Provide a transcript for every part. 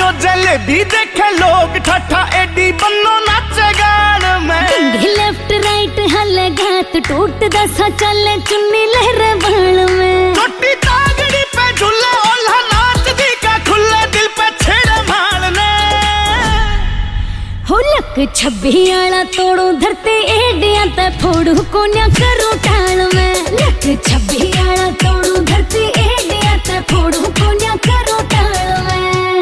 तो जलेबी देखे लोग ठठा एडी बन्नो नाचे गान में। लेफ्ट राइट हले घात टूट दसा चले चुन्नी लहरे बाल में। छोटी तागड़ी पे झूले ओल्हा नाच दी का खुले दिल पे छेड़े माल ने। हो लक छब्बी आला तोड़ू धरती एडिया ते फोड़ू कोन्या करू टाल में। लक छब्बी आला तोड़ू धरती एडिया ते फोड़ू कोन्या करू टाल में।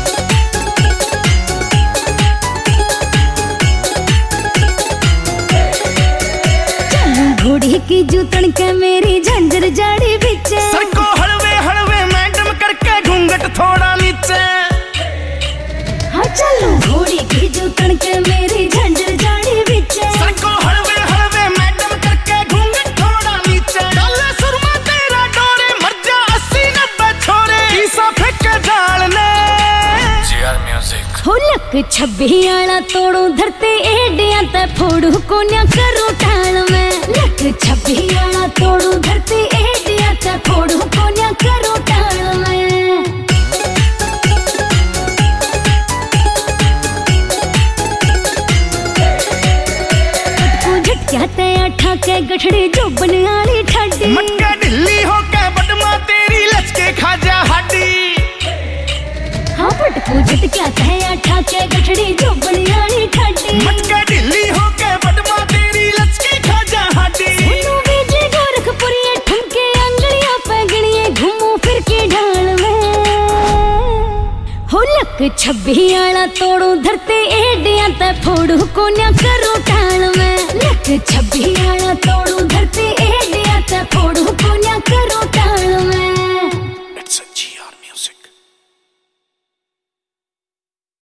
चलू घोड़ी की जूतन के मेरी झंझर जाड़ी बिचे। सर को हलवे हलवे मैडम करके घूंघट थोड़ा नीचे। हाँ चलू घोड़ी की जूतन के मेरी झंझर जाड़ी बिचे। सर को हलवे हलवे मैडम करके घूंघट थोड़ा नीचे। डाले सुरमा तेरा डोरे मर जा 80-90 छोरे ईसा फेंके जाल ने। GR music. हो लक छब्बी आला तोड़ू धरती एडिया ते फोड़ू कोन्या करू टाल में। लक छब्बी आला तोड़ू धरती एडिया ते फोड़ू कोन्या करू टाल में। झटक्या ते अठा के गठड़ी जोबन आली ठाडी। मटका ढिल्ली हो के बटमा तेरी लचके खा जा हाडी। हाँ पटकू झटक्या ते अठा के गठड़ी जोबन आली ठाडी। मटका ढिल्ली हो के बटमा तेरी लचके खा जा हाडी। सोनू बीजे गोरखपुरी ठुमके अंगड़िया पे गणिए घूमू फिर के ढाल में। हो लक छब्बी आला तोड़ू धरती एडिया ते फोड़ू कोन्या करू टाल में। लक छब्बी आला तोड़ू धरती